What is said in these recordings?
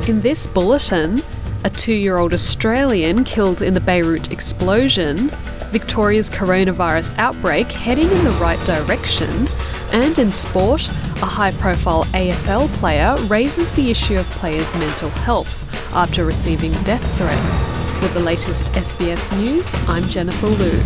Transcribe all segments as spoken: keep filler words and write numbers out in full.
In this bulletin, a two-year-old Australian killed in the Beirut explosion, Victoria's coronavirus outbreak heading in the right direction, and in sport, a high-profile A F L player raises the issue of players' mental health after receiving death threats. With the latest S B S News, I'm Jennifer Liu.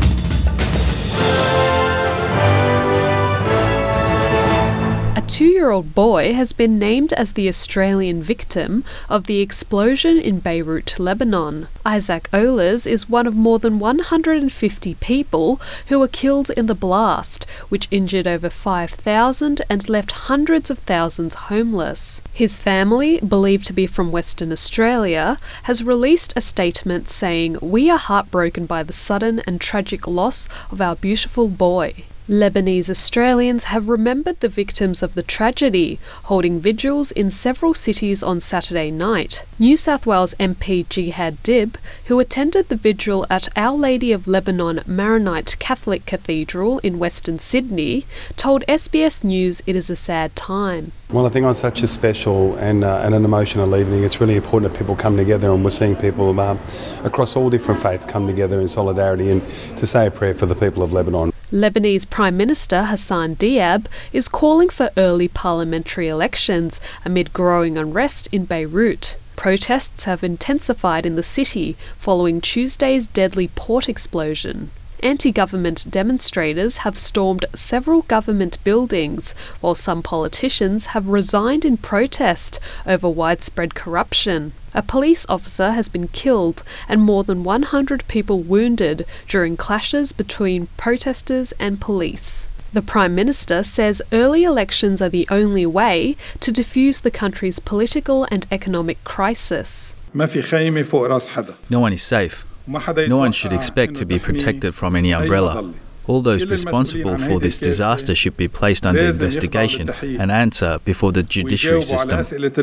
A two-year-old boy has been named as the Australian victim of the explosion in Beirut, Lebanon. Isaac Ohlers is one of more than one hundred fifty people who were killed in the blast, which injured over five thousand and left hundreds of thousands homeless. His family, believed to be from Western Australia, has released a statement saying, "We are heartbroken by the sudden and tragic loss of our beautiful boy." Lebanese Australians have remembered the victims of the tragedy, holding vigils in several cities on Saturday night. New South Wales M P Jihad Dib, who attended the vigil at Our Lady of Lebanon Maronite Catholic Cathedral in Western Sydney, told S B S News it is a sad time. Well, I think on such a special and, uh, and an emotional evening, it's really important that people come together, and we're seeing people uh, across all different faiths come together in solidarity and to say a prayer for the people of Lebanon. Lebanese Prime Minister Hassan Diab is calling for early parliamentary elections amid growing unrest in Beirut. Protests have intensified in the city following Tuesday's deadly port explosion. Anti-government demonstrators have stormed several government buildings, while some politicians have resigned in protest over widespread corruption. A police officer has been killed and more than one hundred people wounded during clashes between protesters and police. The Prime Minister says early elections are the only way to defuse the country's political and economic crisis. No one is safe. No one should expect to be protected from any umbrella. All those responsible for this disaster should be placed under investigation and answer before the judiciary system.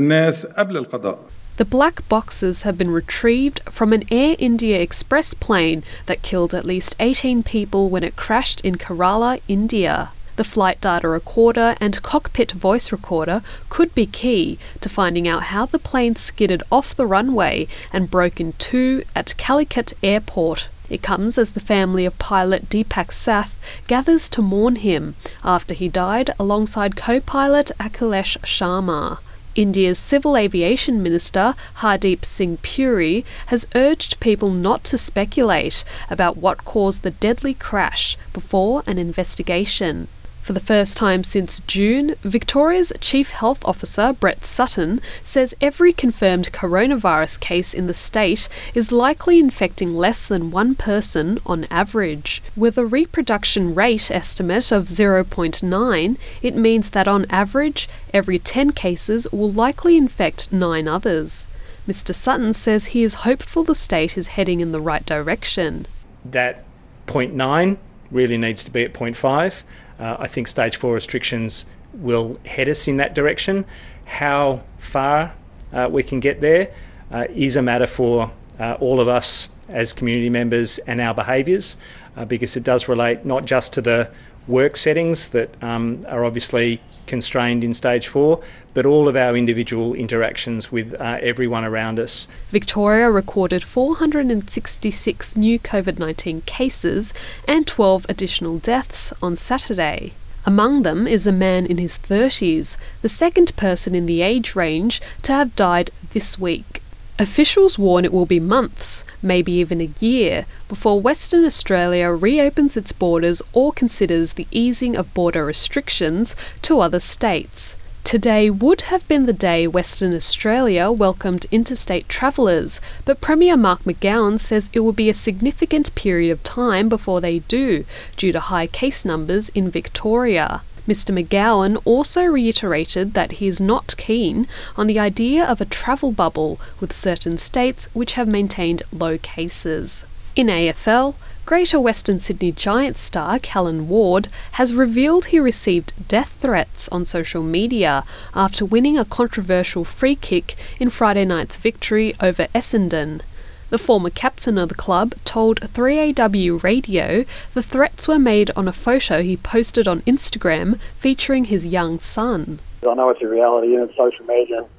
The black boxes have been retrieved from an Air India Express plane that killed at least eighteen people when it crashed in Kerala, India. The flight data recorder and cockpit voice recorder could be key to finding out how the plane skidded off the runway and broke in two at Calicut Airport. It comes as the family of pilot Deepak Sath gathers to mourn him after he died alongside co-pilot Akhilesh Sharma. India's Civil Aviation Minister Hardeep Singh Puri has urged people not to speculate about what caused the deadly crash before an investigation. For the first time since June, Victoria's Chief Health Officer Brett Sutton says every confirmed coronavirus case in the state is likely infecting less than one person on average. With a reproduction rate estimate of zero point nine, it means that on average, every ten cases will likely infect nine others. Mister Sutton says he is hopeful the state is heading in the right direction. That zero point nine really needs to be at zero point five. Uh, I think stage four restrictions will head us in that direction. How far uh, we can get there uh, is a matter for uh, all of us as community members and our behaviours, uh, because it does relate not just to the work settings that um, are obviously constrained in stage four, but all of our individual interactions with uh, everyone around us. Victoria recorded four hundred sixty-six new COVID nineteen cases and twelve additional deaths on Saturday. Among them is a man in his thirties, the second person in the age range to have died this week. Officials warn it will be months, maybe even a year, before Western Australia reopens its borders or considers the easing of border restrictions to other states. Today would have been the day Western Australia welcomed interstate travellers, but Premier Mark McGowan says it will be a significant period of time before they do, due to high case numbers in Victoria. Mister McGowan also reiterated that he is not keen on the idea of a travel bubble with certain states which have maintained low cases. In A F L, Greater Western Sydney Giants star Callan Ward has revealed he received death threats on social media after winning a controversial free kick in Friday night's victory over Essendon. The former captain of the club told three A W Radio the threats were made on a photo he posted on Instagram featuring his young son. I know it's a reality and it's social media.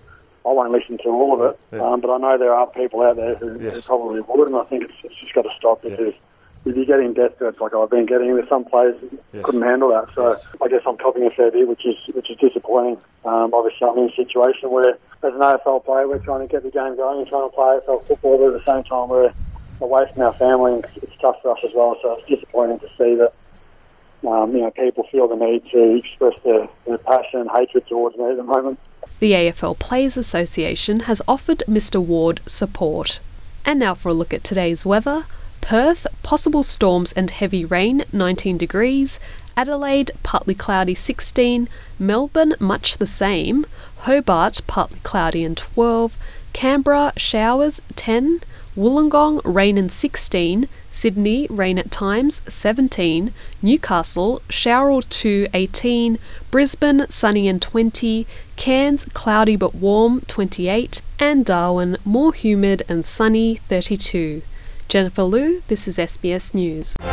I won't listen to all of it, yeah. um, but I know there are people out there who, yes. who probably would, and I think it's, it's just got to stop because yeah. if you're getting death threats like I've been getting with some players, yes. couldn't handle that. So yes. I guess I'm copying a fair bit, which is which is disappointing. Um, obviously, I'm in a situation where, as an A F L player, we're trying to get the game going and trying to play A F L football, but at the same time, we're away from our family, and it's tough for us as well. So it's disappointing to see that um, you know people feel the need to express their, their passion and hatred towards me at the moment. The A F L Players Association has offered Mister Ward support. And now for a look at today's weather. Perth, possible storms and heavy rain, nineteen degrees. Adelaide, partly cloudy, sixteen. Melbourne, much the same. Hobart, partly cloudy and twelve. Canberra, showers, ten. Wollongong, rain and sixteen. Sydney, rain at times, seventeen. Newcastle, shower or two, eighteen. Brisbane, sunny and twenty. Cairns, cloudy but warm, twenty-eight. And Darwin, more humid and sunny, thirty-two. Jennifer Liu, this is S B S News.